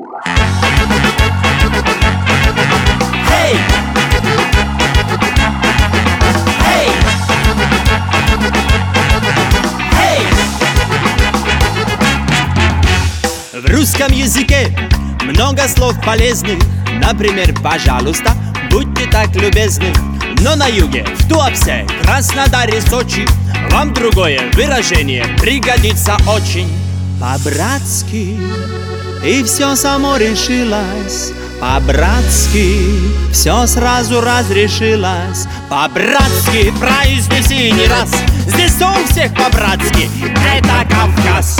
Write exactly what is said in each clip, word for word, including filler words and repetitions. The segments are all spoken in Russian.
Hey! Hey! Hey! В русском языке много слов полезных. Например, пожалуйста, будьте так любезны. Но на юге, в Туапсе, Краснодаре, Сочи вам другое выражение пригодится очень. По-братски, и все само решилось. По-братски, все сразу разрешилось. По-братски, произнеси не раз. Здесь у всех по-братски. Это Кавказ.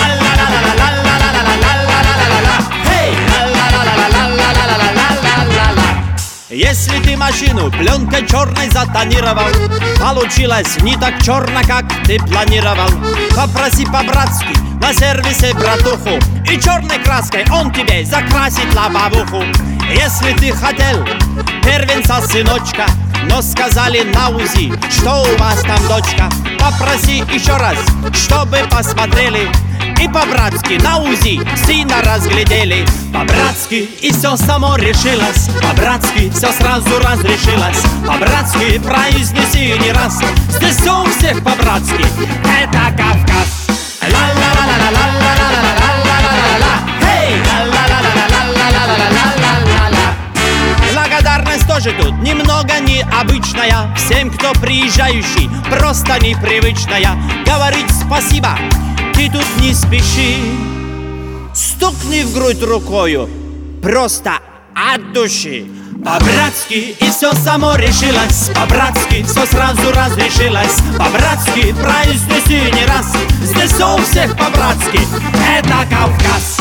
Ла-ла-ла-ла-ла-ла-ла-ла-ла-ла-ла-ла. Эй! Ла-ла-ла-ла-ла-ла-ла-ла-ла-ла. Если ты машину пленкой черной затонировал, получилось не так черно, как ты планировал. Попроси по-братски на сервисе братуху, и черной краской он тебе закрасит лобовуху. Если ты хотел первенца сыночка, но сказали на УЗИ, что у вас там дочка, попроси еще раз, чтобы посмотрели. И по-братски на УЗИ сына разглядели. По-братски и все само решилось. По-братски все сразу разрешилось. По-братски произнеси не раз. Здесь все у всех по-братски. Это Кавказ. Ла-ла-ла-ла-ла-ла-ла-ла-ла-ла-ла-ла. Эй! Ла-ла-ла-ла-ла-ла-ла-ла-ла-ла-ла. Благодарность тоже тут немного необычная. Всем, кто приезжающий, просто непривычная. Говорить спасибо ты тут не спеши. Стукни в грудь рукою, просто от души. По-братски и все само решилось. По-братски все сразу разрешилось. По-братски произнеси не раз. Здесь все у всех по-братски. Это Кавказ.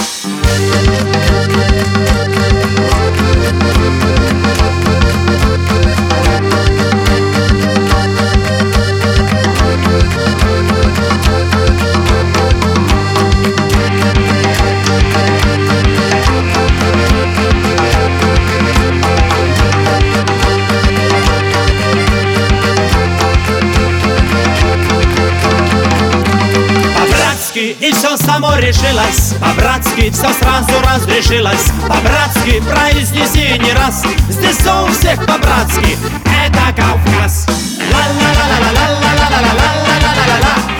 И все само решилось. По-братски все сразу разрешилось. По-братски произнеси не раз. Здесь все у всех по-братски. Это Кавказ. Ла-ла-ла-ла-ла-ла-ла-ла-ла-ла-ла-ла-ла.